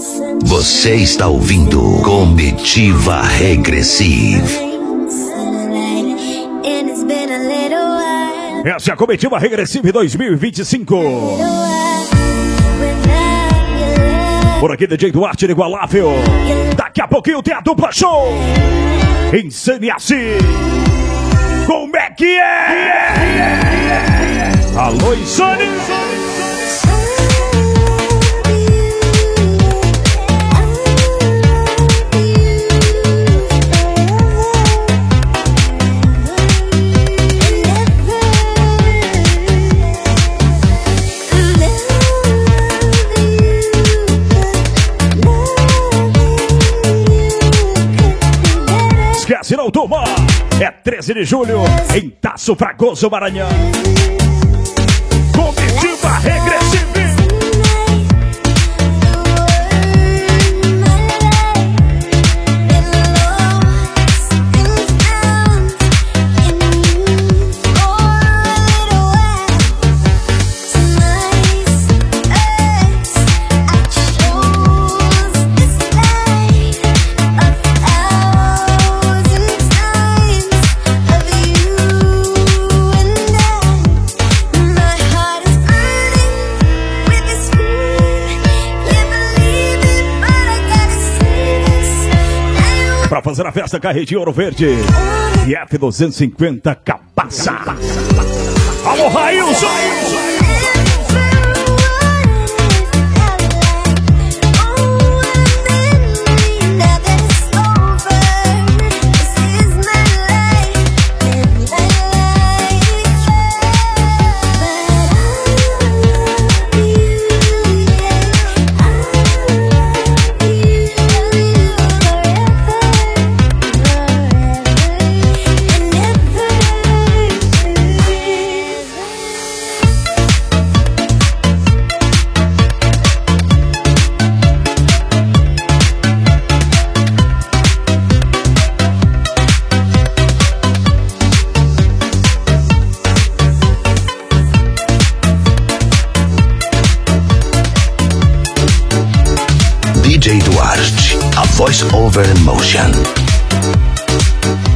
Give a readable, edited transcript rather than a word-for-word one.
Você está ouvindo Comitiva Regressive. Essa é a Comitiva Regressive 2025. Por aqui, DJ Duarte Inigualável. Daqui a pouquinho tem a dupla show. Insane-se. Como é que é? Alô, Insane. Esquece, não toma! É 13 de julho, em Taço Fragoso, Maranhão. Comitiva Regressive. Pra fazer a festa, Carretinho Ouro Verde e F250 Cabaça. Alô, Railson! DJ Duarte, a voice over in motion.